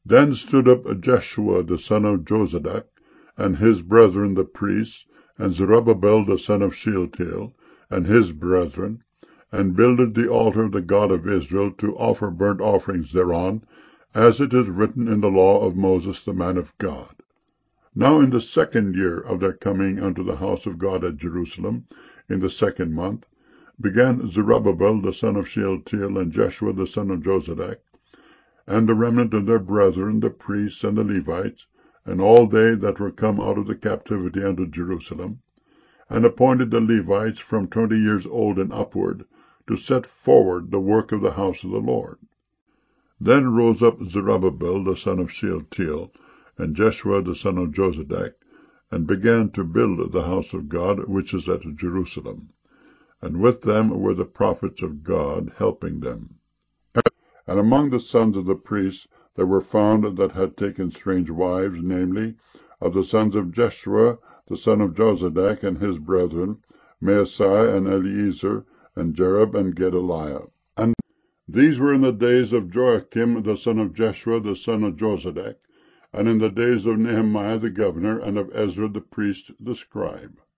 Then stood up Jeshua the son of Jozadak, and his brethren the priests, and Zerubbabel the son of Shealtiel, and his brethren, and builded the altar of the God of Israel, to offer burnt offerings thereon, as it is written in the law of Moses the man of God. Now in the 2nd year of their coming unto the house of God at Jerusalem, in the 2nd month, began Zerubbabel the son of Shealtiel, and Jeshua the son of Jozadak, and the remnant of their brethren, the priests and the Levites, and all they that were come out of the captivity unto Jerusalem, and appointed the Levites from 20 years old and upward, to set forward the work of the house of the Lord. Then rose up Zerubbabel the son of Shealtiel, and Jeshua the son of Jozadak, and began to build the house of God, which is at Jerusalem. And with them were the prophets of God, helping them. And among the sons of the priests there were found that had taken strange wives, namely, of the sons of Jeshua the son of Jozadak and his brethren, Maasai and Eleazar, and Jerub and Gedaliah. And these were in the days of Joachim the son of Jeshua the son of Jozadak, and in the days of Nehemiah the governor, and of Ezra the priest the scribe.